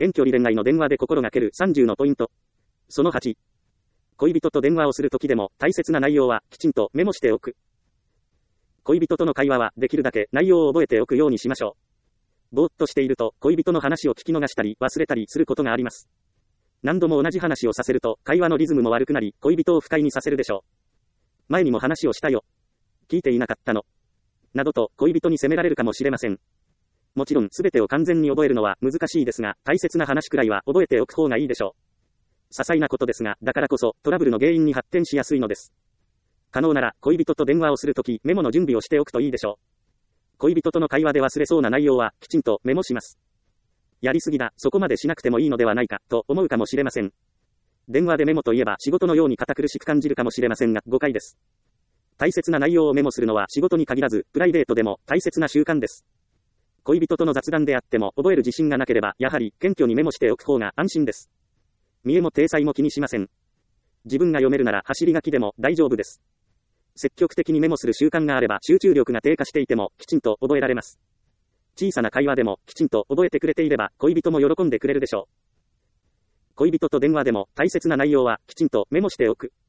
遠距離恋愛の電話で心がける30のポイント。その8。恋人と電話をするときでも大切な内容はきちんとメモしておく。恋人との会話はできるだけ内容を覚えておくようにしましょう。ぼーっとしていると恋人の話を聞き逃したり忘れたりすることがあります。何度も同じ話をさせると会話のリズムも悪くなり恋人を不快にさせるでしょう。前にも話をしたよ。聞いていなかったの。などと恋人に責められるかもしれません。もちろん全てを完全に覚えるのは難しいですが、大切な話くらいは覚えておく方がいいでしょう。些細なことですが、だからこそトラブルの原因に発展しやすいのです。可能なら恋人と電話をするときメモの準備をしておくといいでしょう。恋人との会話で忘れそうな内容はきちんとメモします。やりすぎだ、そこまでしなくてもいいのではないかと思うかもしれません。電話でメモといえば仕事のように堅苦しく感じるかもしれませんが誤解です。大切な内容をメモするのは仕事に限らずプライベートでも大切な習慣です。恋人との雑談であっても覚える自信がなければやはり謙虚にメモしておく方が安心です。見栄も体裁も気にしません。自分が読めるなら走り書きでも大丈夫です。積極的にメモする習慣があれば集中力が低下していてもきちんと覚えられます。小さな会話でもきちんと覚えてくれていれば恋人も喜んでくれるでしょう。恋人と電話でも大切な内容はきちんとメモしておく。